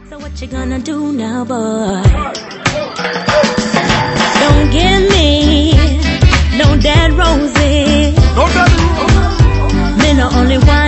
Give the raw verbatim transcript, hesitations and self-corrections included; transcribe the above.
So what you gonna do now, boy? Don't give me no dead roses. No dead roses. Men are only one.